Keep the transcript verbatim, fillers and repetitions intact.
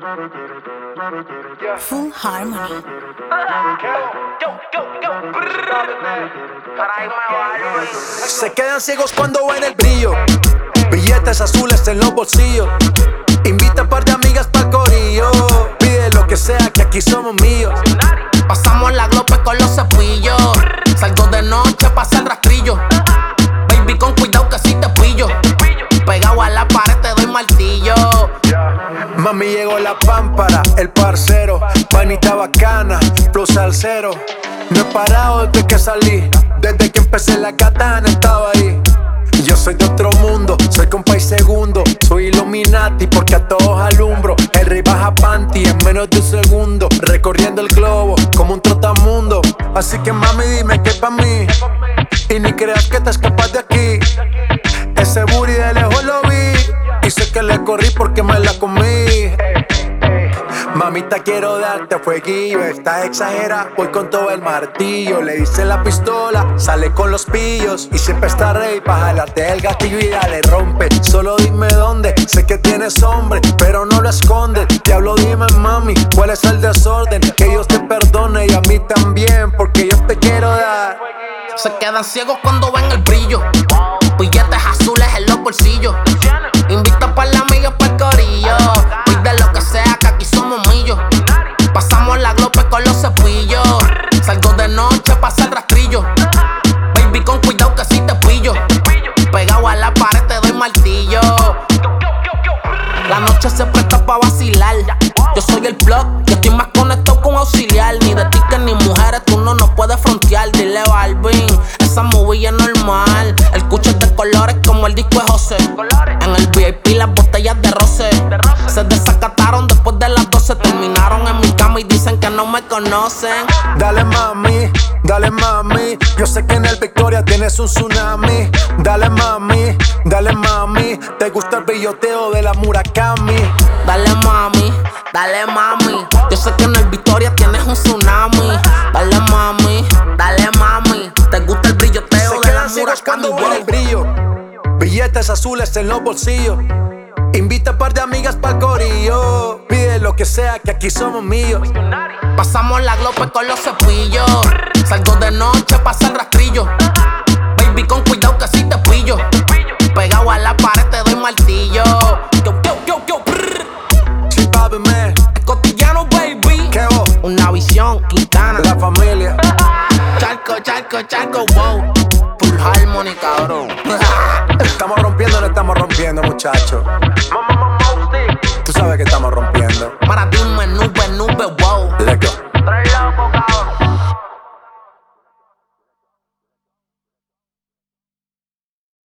Full Harmony. Se quedan ciegos cuando ven el brillo, billetes azules en los bolsillos. Invita a un par de amigas pa'l corillo. Pide lo que sea, que aquí somos míos. Pasamos la glope con los cepillos. Salgo de noche, pasa el rastrillo. Baby, con cuidado que si te pillo. Pegado a la pared te doy martillo. Mami, llegó la pámpara, el parcero. Panita bacana, plus al cero. No he parado desde que salí. Desde que empecé la katana estaba ahí. Yo soy de otro mundo, soy compa y segundo. Soy Illuminati porque a todos alumbro. El rey baja panty en menos de un segundo. Recorriendo el globo como un trotamundo. Así que mami, dime que es pa' mí. Y ni creas que te escapas de aquí. Ese booty de lejos lo vi. Y sé que le corrí porque me la comí. Mamita, quiero darte fueguillo. Estás exagera, voy con todo el martillo. Le dice la pistola, sale con los pillos. Y siempre está rey pa' jalarte el gatillo y dale rompe. Solo dime dónde, sé que tienes hombre, pero no lo escondes. Diablo, dime mami, cuál es el desorden. Que Dios te perdone y a mí también, porque yo te quiero dar. Se quedan ciegos cuando ven el brillo. Billetes azules en los bolsillos. Invita pa' la amiga pa'l corillo. Pide lo que sea, que aquí somos millos. Pasamos la glope con los cepillos. Salgo de noche, pasa el rastrillo. Baby, con cuidado que si te pillo. Pegado a la pared te doy martillo. La noche se presta pa' vacilar. Yo soy el plug, yo estoy más conectado con auxiliar. Ni de tickets ni mujeres, tú no nos puedes frontear. Dile Balvin, esa movie es normal. El cucho es de colores como el disco de José. En el V I P las botellas de roce se desacataron después de las doce. Terminaron en mi cama y dicen que no me conocen. Dale mami, dale mami. Yo sé que en el Victoria tienes un tsunami. Dale mami, dale mami. Te gusta el brilloteo de la Murakami. Dale mami, dale mami. Yo sé que en el Victoria tienes un tsunami. Dale mami, dale mami. Te gusta el brilloteo Se de la quedan ciegos Murakami. cuando ven el brillo, billetes azules en los bolsillos. Invita a un par de amigas pa'l corillo. Pide lo que sea, que aquí somos míos. Pasamos la glope con los cepillos. Salgo de noche, pasa el rastrillo. Baby, con cuidado que si te pillo. Pegado a la pared te doy martillo. Yo, yo, yo, yo, brr. Sí, papi, man. Cotillano, baby. ¿Qué vos? Una visión, Quintana. De la familia. Charco, charco, charco, wow. Full Harmony, cabrón. Estamos rompiendo, no estamos rompiendo, muchachos. Tú sabes que estamos rompiendo. Para dime, nube, nube.